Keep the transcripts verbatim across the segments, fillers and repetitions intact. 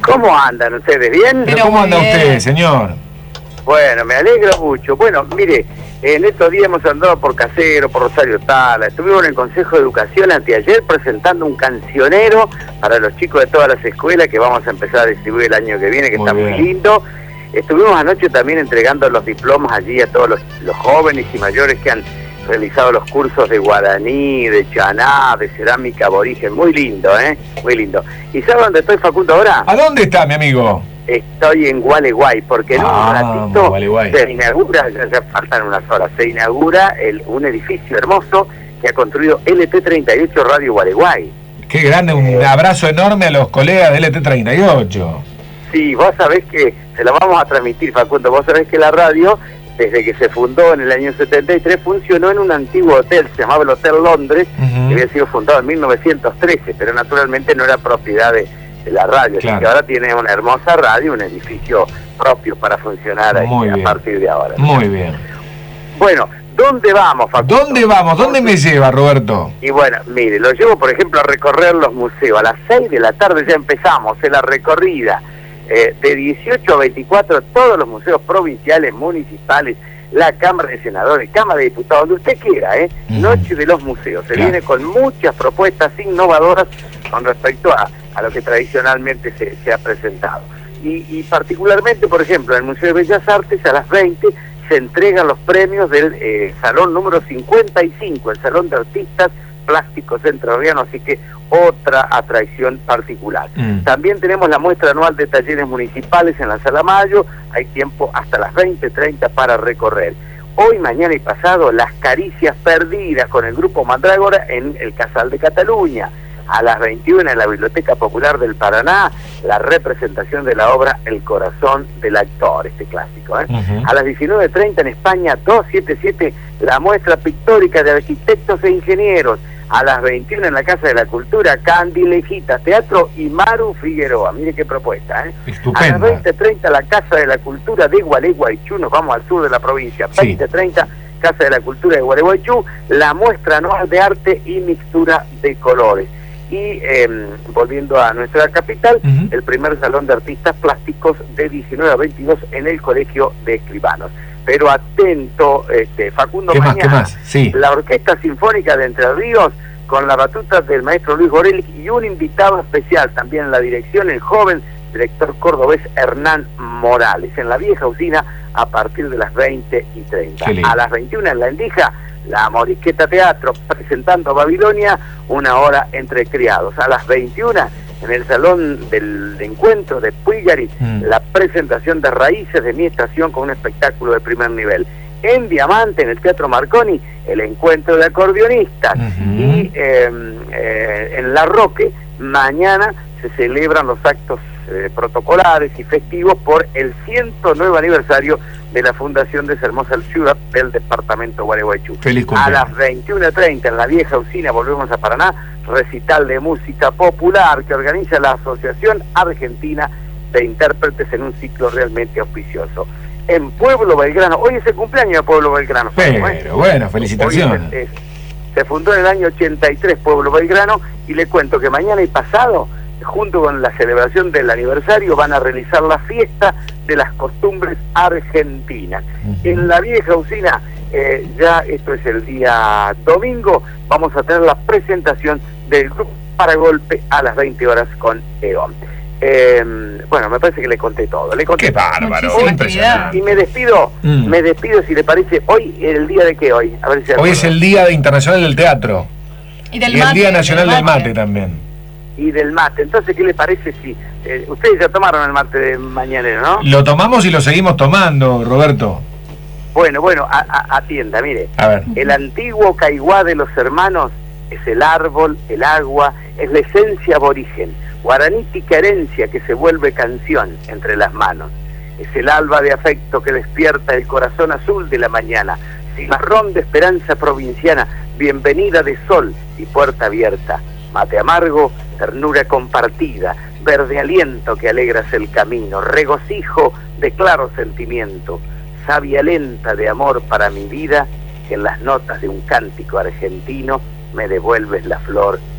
¿Cómo andan ustedes? ¿Bien? ¿Pero cómo anda usted, señor? Bueno, me alegro mucho. Bueno, mire, en estos días hemos andado por Casero, por Rosario Tala. Estuvimos en el Consejo de Educación anteayer presentando un cancionero para los chicos de todas las escuelas que vamos a empezar a distribuir el año que viene, que Muy está bien. muy lindo. Estuvimos anoche también entregando los diplomas allí a todos los, los jóvenes y mayores que han realizado los cursos de guaraní, de chaná, de cerámica aborigen. Muy lindo, ¿eh? Muy lindo. ¿Y sabe dónde estoy, Facundo, ahora? ¿A dónde está, mi amigo? Estoy en Gualeguay, porque en Ah, un ratito Gualeguay. se inaugura, ya, ya faltan unas horas, se inaugura el, un edificio hermoso que ha construido L T treinta y ocho Radio Gualeguay. Qué grande, un abrazo enorme a los colegas de L T treinta y ocho. Sí, vos sabés que se lo vamos a transmitir, Facundo. Vos sabés que la radio, desde que se fundó en el año setenta y tres, funcionó en un antiguo hotel, se llamaba el Hotel Londres, Uh-huh. que había sido fundado en mil novecientos trece, pero naturalmente no era propiedad de, de la radio. Claro. Así que ahora tiene una hermosa radio, un edificio propio para funcionar ahí, Muy a bien. partir de ahora. Muy bien. Bueno, ¿dónde vamos, Facundo? ¿Dónde vamos? ¿Dónde me lleva, Roberto? Y bueno, mire, lo llevo, por ejemplo, a recorrer los museos. A las seis de la tarde ya empezamos en la recorrida. Eh, de dieciocho a veinticuatro, todos los museos provinciales, municipales, la Cámara de Senadores, Cámara de Diputados, donde usted quiera, ¿eh? Uh-huh. Noche de los museos. Se Claro. viene con muchas propuestas innovadoras con respecto a, a lo que tradicionalmente se, se ha presentado. Y, y particularmente, por ejemplo, en el Museo de Bellas Artes, a las veinte, se entregan los premios del eh, Salón número cincuenta y cinco, el Salón de Artistas Plásticos Entrerrianos, así que otra atracción particular. Mm. También tenemos la muestra anual de talleres municipales en la Sala Mayo, hay tiempo hasta las veinte treinta para recorrer. Hoy, mañana y pasado, las caricias perdidas con el grupo Mandrágora en el Casal de Cataluña. A las veintiuna en la Biblioteca Popular del Paraná, la representación de la obra El Corazón del Actor, este clásico. ¿eh? Uh-huh. A las diecinueve treinta en España, doscientos setenta y siete, la muestra pictórica de arquitectos e ingenieros. A las veintiuna en la Casa de la Cultura, Candilejitas Teatro y Maru Figueroa. Mire qué propuesta, ¿eh? Estupenda. A las veinte treinta la Casa de la Cultura de Gualeguaychú, nos vamos al sur de la provincia. Sí. veinte treinta, Casa de la Cultura de Gualeguaychú, la muestra anual de arte y mixtura de colores. Y eh, volviendo a nuestra capital, Uh-huh. el primer Salón de Artistas Plásticos de diecinueve a veintidós en el Colegio de Escribanos. Pero atento, este, Facundo, ¿Qué más, mañana, qué más? Sí. la Orquesta Sinfónica de Entre Ríos, con la batuta del maestro Luis Borelli y un invitado especial también en la dirección, el joven director cordobés Hernán Morales, en la vieja usina a partir de las veinte y treinta. Qué lindo. A las veintiuna en la Endija, la Morisqueta Teatro presentando Babilonia, una hora entre criados. A las veintiuna en el Salón del Encuentro de Puigari, Mm. la presentación de Raíces de mi estación con un espectáculo de primer nivel. En Diamante, en el Teatro Marconi, el encuentro de acordeonistas. Uh-huh. Y eh, eh, en La Roque, mañana se celebran los actos eh, protocolares y festivos por el ciento nueve aniversario de la fundación de esa hermosa ciudad del departamento Gualeguaychú. Feliz A cumpleaños. las veintiuna treinta en la vieja usina, volvemos a Paraná, recital de música popular que organiza la Asociación Argentina de Intérpretes en un ciclo realmente auspicioso. En Pueblo Belgrano, hoy es el cumpleaños de Pueblo Belgrano. Pero, ¿eh? bueno, Hoy felicitaciones. es- es- se fundó en el año ochenta y tres Pueblo Belgrano, y le cuento que mañana y pasado, junto con la celebración del aniversario, van a realizar la fiesta de las costumbres argentinas. Uh-huh. En la vieja usina, eh, ya esto es el día domingo, vamos a tener la presentación del grupo Paragolpe a las veinte horas con E O N. Eh, bueno, me parece que le conté todo. Le conté Qué bárbaro, Muchísima impresionante. y me despido, Mm. me despido si le parece. Hoy, ¿el día de qué hoy? A ver si Hoy es el Día Internacional del Teatro. Y del Y el mate, Día Nacional del Mate también. Y del mate. Entonces, ¿qué le parece si... Eh, ustedes ya tomaron el mate de mañanero, ¿no? Lo tomamos y lo seguimos tomando, Roberto. Bueno, bueno, a, a, atienda, mire. A ver. El antiguo caiguá de los hermanos es el árbol, el agua, es la esencia aborigen, guaranítica herencia que se vuelve canción entre las manos. Es el alba de afecto que despierta el corazón azul de la mañana, cimarrón de esperanza provinciana, bienvenida de sol y puerta abierta, mate amargo, ternura compartida, verde aliento que alegras el camino, regocijo de claro sentimiento, savia lenta de amor para mi vida, que en las notas de un cántico argentino me devuelves la flor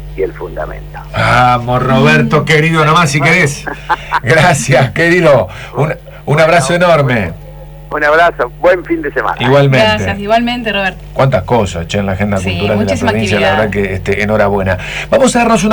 y el fundamento. Vamos, Roberto, querido, nomás si querés. Gracias, querido. Un, un abrazo enorme. Un abrazo, buen fin de semana. Igualmente. Gracias, igualmente, Roberto. Cuántas cosas, che, en la agenda Sí, cultural de la muchísima provincia, la actividad. verdad que este, enhorabuena. Vamos a darnos una